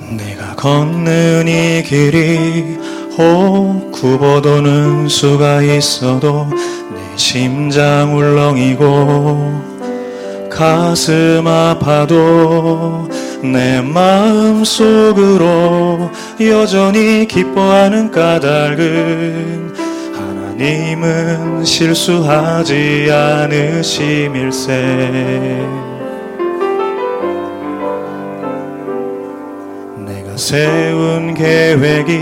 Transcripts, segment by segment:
내가 걷는 이 길이 굽어도는 수가 있어도 내 심장 울렁이고 가슴 아파도 내 마음속으로 여전히 기뻐하는 까닭은 하나님은 실수하지 않으심일세. 내가 세운 계획이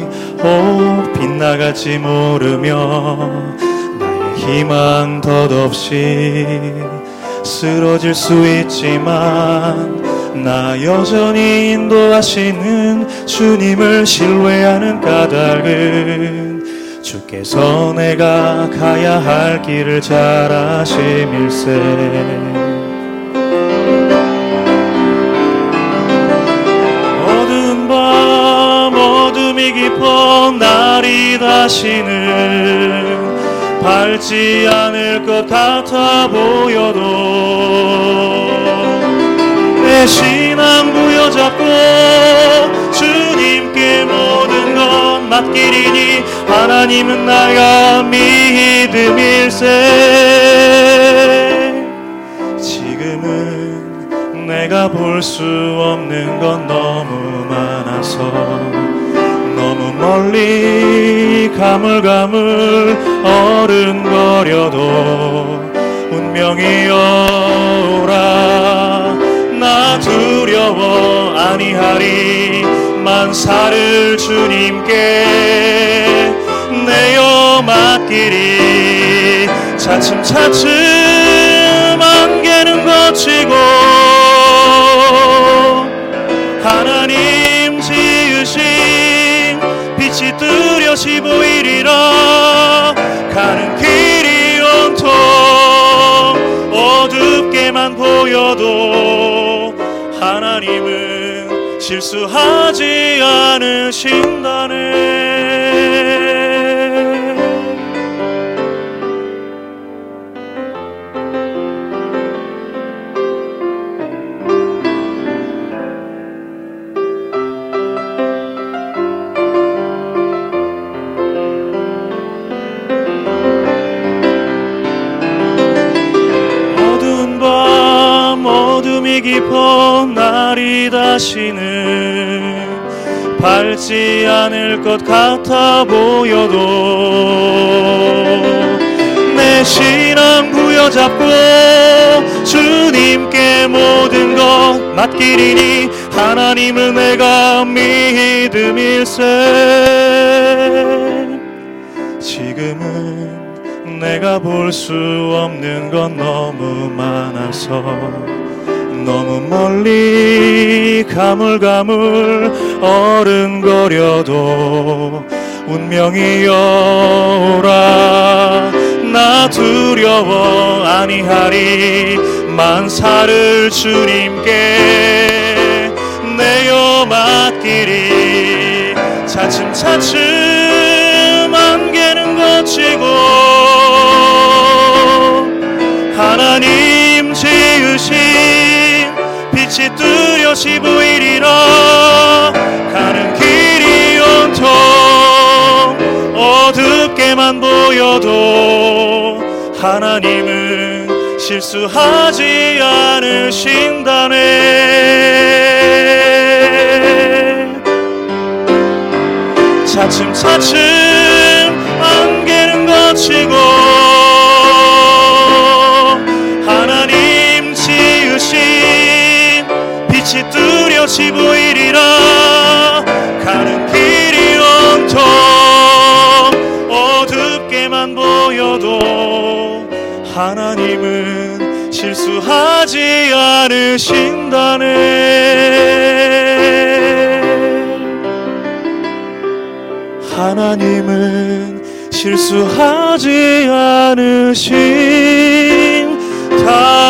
빗나갈지 모르며 나의 희망 덧없이 쓰러질 수 있지만 나 여전히 인도하시는 주님을 신뢰하는 까닭은 주께서 내가 가야 할 길을 잘 아심일세. 어두운 밤 어둠이 깊어 날이 다시는 밝지 않을 것 같아 보여도 내 신앙 부여잡고 주님께 모든 것 맡기리니 하나님은 나가 믿음일세. 지금은 내가 볼 수 없는 건 너무 많아서 너무 멀리 가물가물 어른거려도 운명이 오라 나 두려워 아니하리 만사를 주님께 내어 맡기리. 차츰차츰 안개는 걷히고 하나님 지으신 빛이 뚜렷이 보이리라. 가는 길이 온통 어둡게만 보여도 하나님은 실수하지 않으신다네. 깊어 날이 다시는 밝지 않을 것 같아 보여도 내 신앙 부여잡고 주님께 모든 것 맡기리니 하나님을 내가 믿음일세. 지금은 내가 볼 수 없는 건 너무 많아서 너무 멀리 가물가물 어른거려도 운명이 오라 나 두려워 아니하리 만사를 주님께 내어 맡기리. 차츰차츰 안개는 걷히고 하나님 지으신 빛이 뚜렷이 보이리라. 가는 길이 온통 어둡게만 보여도 하나님은 실수하지 않으신다네. 차츰차츰 안개는 걷히고 하나님 지으신 빛이 뚜렷이 보이리라. 가는 길이 온통 어둡게만 보여도 하나님은 실수하지 않으신다네. 하나님은 실수하지 않으신다네.